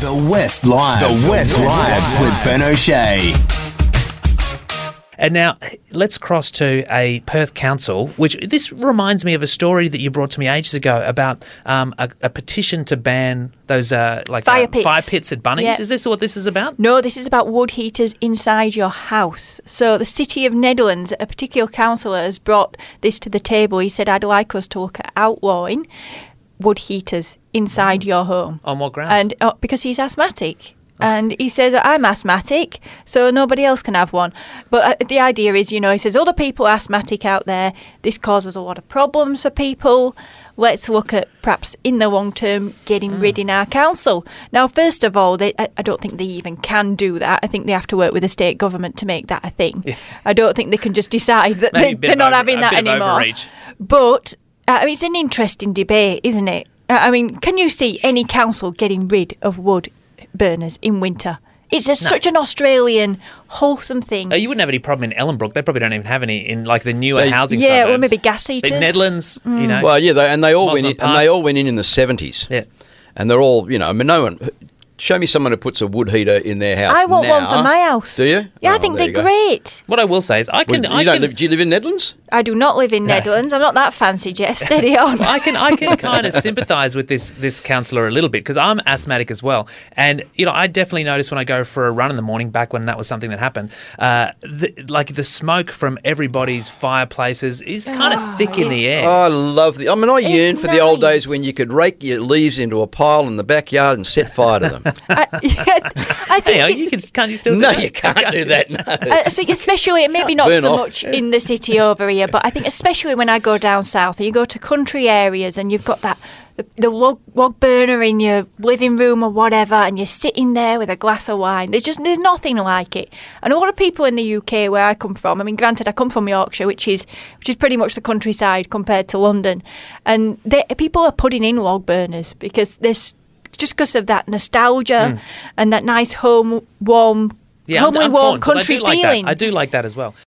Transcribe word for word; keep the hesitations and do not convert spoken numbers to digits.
The West Live. The West Live with Ben O'Shea. And now let's cross to a Perth council, which this reminds me of a story that you brought to me ages ago about um, a, a petition to ban those uh, like Fire uh, pits. fire pits at Bunnings. Yeah. Is this what this is about? No, this is about wood heaters inside your house. So the City of Netherlands, a particular councillor has brought this to the table. He said, I'd like us to look at outlawing wood heaters inside mm. your home. On what grounds? And uh, because he's asthmatic. And he says, I'm asthmatic, so nobody else can have one. But uh, the idea is, you know, he says, other people are asthmatic out there. This causes a lot of problems for people. Let's look at perhaps in the long term getting mm. rid in our council. Now, first of all, they, I, I don't think they even can do that. I think they have to work with the state government to make that a thing. Yeah. I don't think they can just decide that they, they're not over, having that anymore. Overreach. But uh, I mean, it's an interesting debate, isn't it? Uh, I mean, can you see any council getting rid of wood burners in winter? It's a, no. such an Australian wholesome thing. Oh, you wouldn't have any problem in Ellenbrook. They probably don't even have any in like the newer they, housing yeah, suburbs. Yeah, or maybe gas heaters. But Netherlands, mm. you know. Well, yeah, they, and they all went in, Park. and they all went in in the seventies. Yeah, and they're all, you know, I mean, no one. Show me someone who puts a wood heater in their house. I want now. one for my house. Do you? Yeah, oh, I think they're great. What I will say is, I can. Well, you I don't can live, do you live in Netherlands? I do not live in Netherlands. I'm not that fancy, Jeff. Steady on. I can I can kind of sympathise with this this councillor a little bit because I'm asthmatic as well, and you know I definitely notice when I go for a run in the morning. Back when that was something that happened, uh, the, like the smoke from everybody's fireplaces is kind of oh, thick in the air. Oh, I love the. I mean, I it's yearn for nice. the old days when you could rake your leaves into a pile in the backyard and set fire to them. I, I think hey, you can, can't you still do no, that? you can't do that. No. I think especially, maybe not Burn so off. much in the city over here, but I think especially when I go down south and you go to country areas and you've got that the, the log, log burner in your living room or whatever, and you're sitting there with a glass of wine. There's just there's nothing like it. And a lot of people in the U K where I come from, I mean, granted, I come from Yorkshire, which is which is pretty much the countryside compared to London, and they, people are putting in log burners because there's just because of that nostalgia mm. and that nice home warm, yeah, homely I'm, I'm warm torn, country I do like feeling. That. I do like that as well.